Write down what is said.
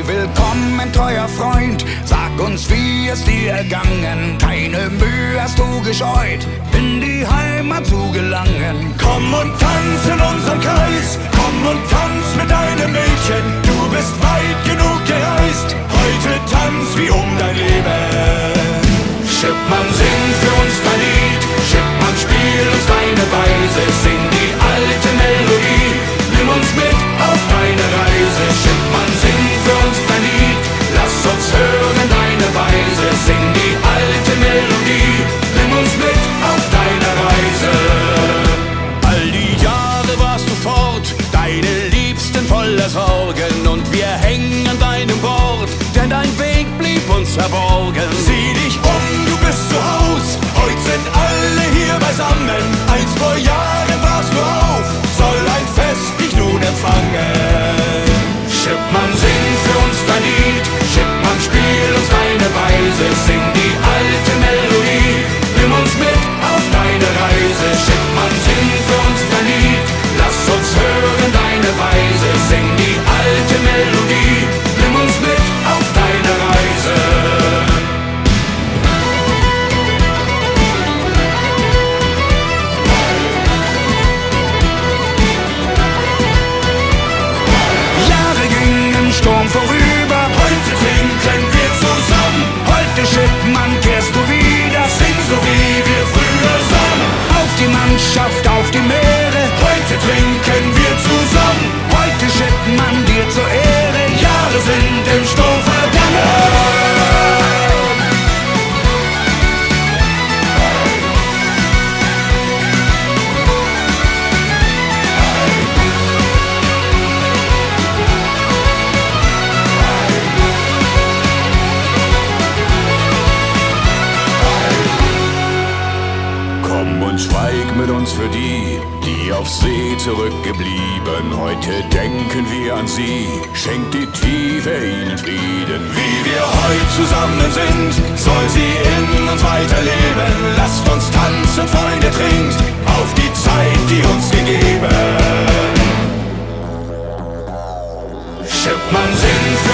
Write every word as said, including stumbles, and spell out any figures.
willkommen, treuer Freund. Sag uns, wie es dir ergangen. Keine Mühe hast du gescheut, in die Heimat zu gelangen. Komm und tanz in unserem Kreis, komm und tanz mit deinem Mädchen. Du bist weit genug gereist, heute tanz wie um dein Leben. Schippmann, sing für uns dein Lied, Schippmann, spiel uns deine Weise. Sing die alte Melodie, nimm uns mit auf deine Reise. Schippmann, sing für uns dein Lied, lass uns hören deine Weise. Sing die alte Melodie, nimm uns mit auf deine Reise. All die Jahre warst du fort, deine Liebsten voller Sorgen, und wir hängen an deinem Wort, denn dein Weg blieb uns verborgen. Sieh dich um, du bist zu Haus, heute sind alle hier beisammen. Einst vor Jahren warst du auf, soll ein Fest dich nun empfangen. Schippmann, sing für uns dein Lied, Schippmann, spiel uns deine Weise. Sing die alte Melodie, nimm uns mit auf deine Reise. Schippmann, sing für uns dein Lied, lass uns hören deine Weise. Sing die alte Melodie, nimm uns mit auf deine Reise. Jahre gingen im Sturm vorüber, Heute trinken wir zusammen, heute Schippmann kehrst du wieder. sing so wie wir früher sangen. Auf die Mannschaft, auf die Meere, Heute trinken wir zusammen, heute Schippmann dir zur Ehre. Jahre sind im Sturm vergangen. Komm und schweig mit uns für die, die auf See zurückgeblieben. Heute denken wir an sie, schenkt die Tiefe ihnen Frieden. Wie wir heute zusammen sind, soll sie in uns weiterleben. Lasst uns tanzen, Freunde, trinkt auf die Zeit, die uns gegeben. Schippmann, sing für